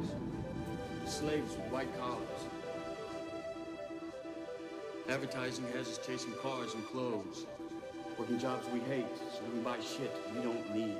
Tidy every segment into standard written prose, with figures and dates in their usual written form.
Slaves with white collars. Advertising has us chasing cars and clothes. Working jobs we hate, so we can buy shit we don't need.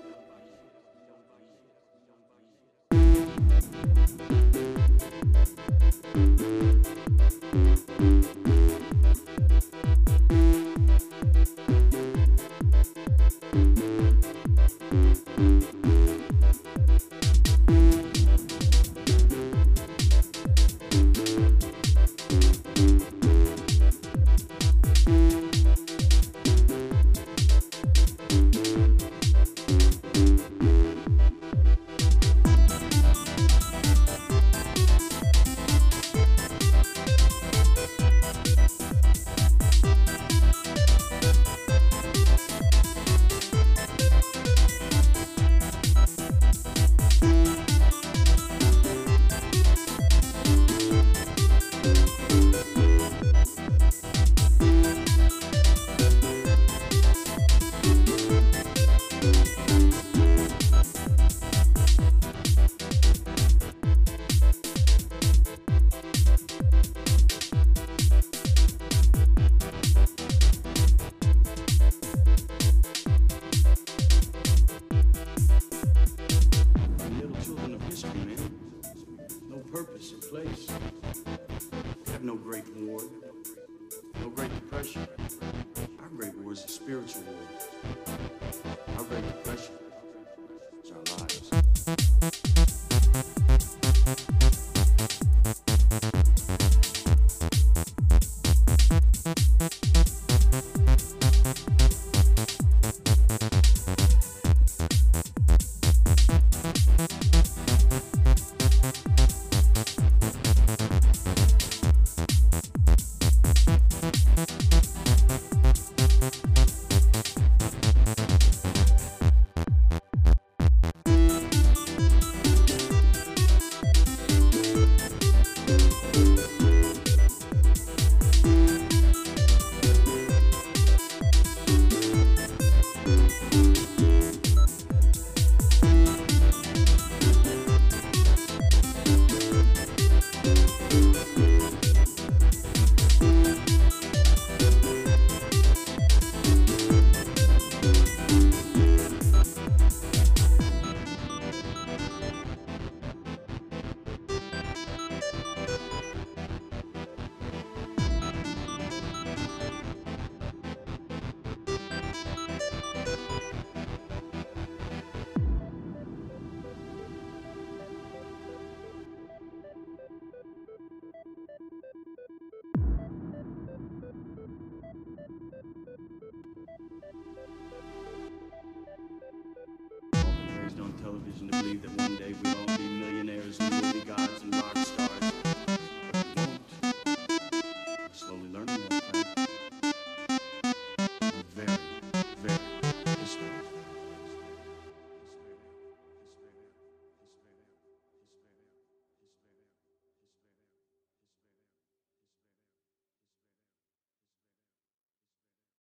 Purpose or place. We have no great war, no great depression. Our great war is a spiritual war. Our great depression